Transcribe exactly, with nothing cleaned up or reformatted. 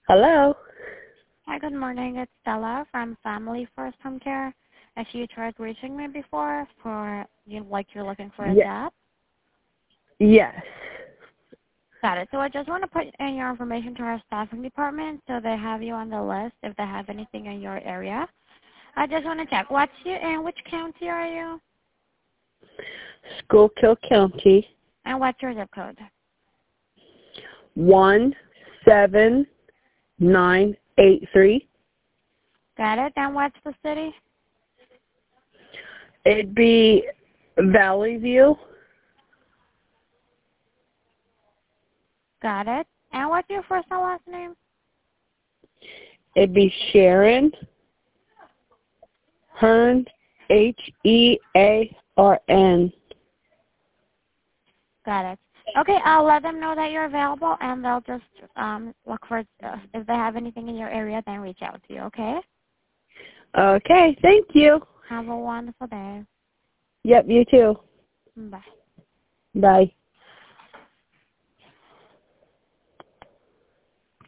Hello? Hi, good morning. It's Stella from Family First Home Care. If you tried reaching me before for you like you're looking for a Ye- job. yes. Got it. So I just want to put in your information to our staffing department so they have you on the list if they have anything in your area. I just want to check. What's your in which county are you? Schuylkill County. And what's your zip code? One seven nine eight three. Got it. And what's the city? It'd be Valley View. Got it. And what's your first and last name? It'd be Sharon Hearn, H E A R N. Got it. Okay, I'll let them know that you're available, and they'll just um, look for uh, if they have anything in your area, then reach out to you. Okay? Okay, thank you. Have a wonderful day. Yep, you too. Bye. Bye.